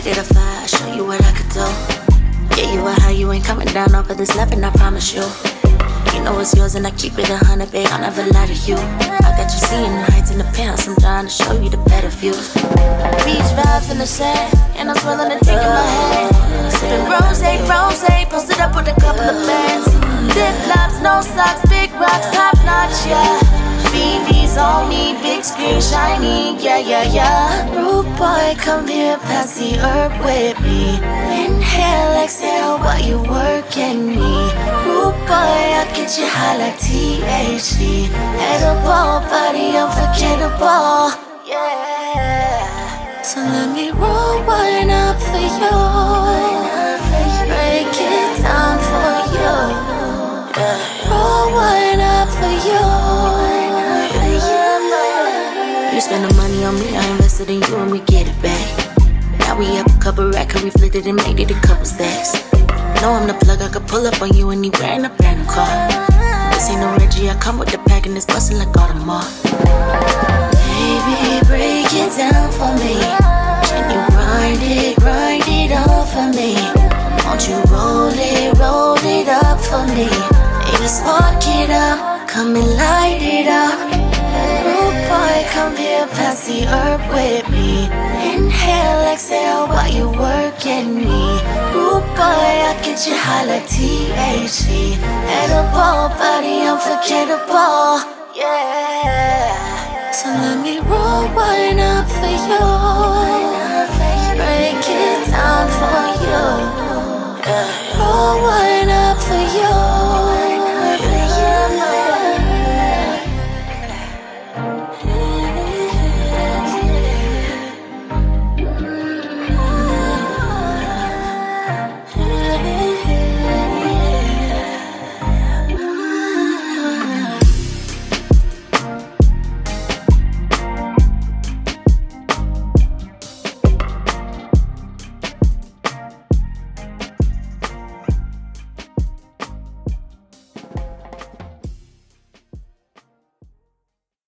get a fire, I'll show you what I could do. Yeah, you a high, you ain't coming down off of this level, I promise you. You know it's yours and I keep it 100, babe, I'll never lie to you. I got you seeing the heights in the penthouse, I'm trying to show you the better views. Beach vibes in the sand, and I'm swirling a drink in my hand. Sipping rose, posted up with a couple of bands. Flip-flops, no socks, big rocks, top notch, yeah. BV's on me, big screen, shiny, yeah, yeah, yeah. Rude boy, come here, pass the herb with me. Inhale, exhale while you working me. Rude boy, I'll get you high like THC. Edible, body unforgettable, yeah. So let me roll one up for you. Break it down for you. Roll one up for you. You spend the money on me, I invested in you and we get it back. Now we up a couple racks, we flipped it and made it a couple stacks. Know I'm the plug, I could pull up on you anywhere in a brand new car. This ain't no Reggie, I come with the pack and it's bustin' like Audemars. Baby, break it down for me. Can you grind it up for me? Won't you roll it up for me? Baby, spark it up, come and light it up. Rude boy, come here, pass the herb with me. Inhale, exhale while you working me. Rude boy, I'll get you high like THC. Edible, body unforgettable, yeah. So let me roll one up for you. Break it